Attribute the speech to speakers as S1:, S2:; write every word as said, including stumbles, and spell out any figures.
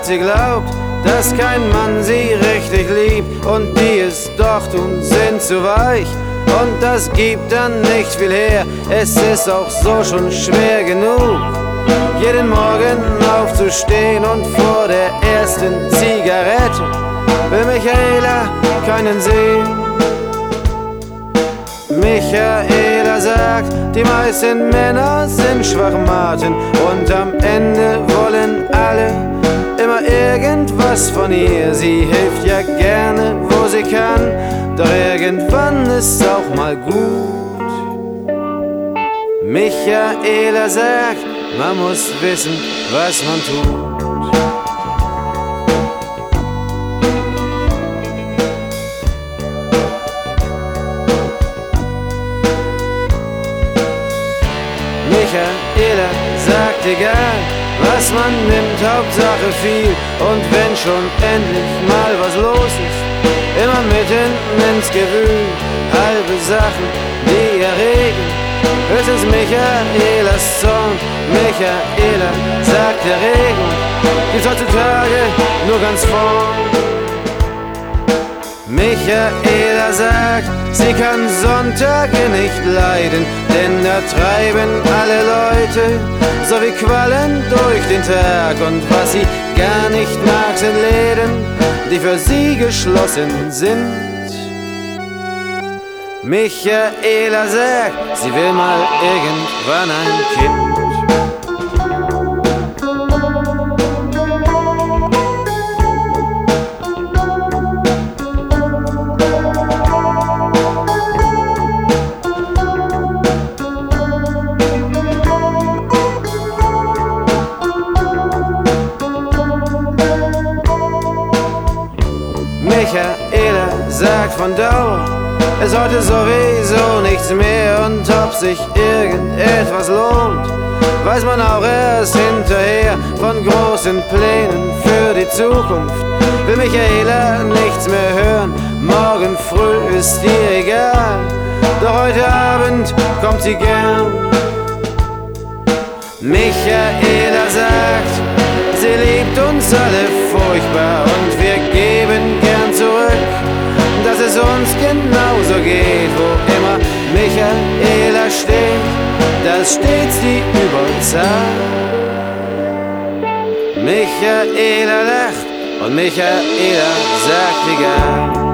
S1: sagt, sie glaubt, dass kein Mann sie richtig liebt und die es doch tun, sind zu weich. Und das gibt dann nicht viel her, es ist auch so schon schwer genug, jeden Morgen aufzustehen und vor der ersten Zigarette will Michaela keinen sehen. Michaela sagt, die meisten Männer sind Schwachmaten und am Ende wollen alle immer irgendwas von ihr. Sie hilft ja gerne, wo sie kann, doch irgendwann ist auch mal gut. Michaela sagt, man muss wissen, was man tut. Michaela sagt, egal was man nimmt, Hauptsache viel. Und wenn schon endlich mal was los ist, immer mitten ins Gewühl, halbe Sachen, die erregen höchstens Michaelas Zorn. Michaela sagt, der Regen gibt's heutzutage nur ganz vorn. Michaela sagt, sie kann Sonntage nicht leiden, denn da treiben alle Leute so wie Quallen durch den Tag. Und was sie gar nicht mag, sind Läden, die für sie geschlossen sind. Michaela sagt, sie will mal irgendwann ein Kind. Michaela sagt von Dauer ist heute sowieso nichts mehr, und ob sich irgendetwas lohnt, weiß man auch erst hinterher. Von großen Plänen für die Zukunft will Michaela nichts mehr hören. Morgen früh ist ihr egal, doch heute Abend kommt sie gern. Michaela sagt, sie liebt uns alle furchtbar und wir geben gern zurück, dass es uns genauso geht. Wo immer Michaela steht, da ist stets die Überzahl. Michaela lacht und Michaela sagt egal.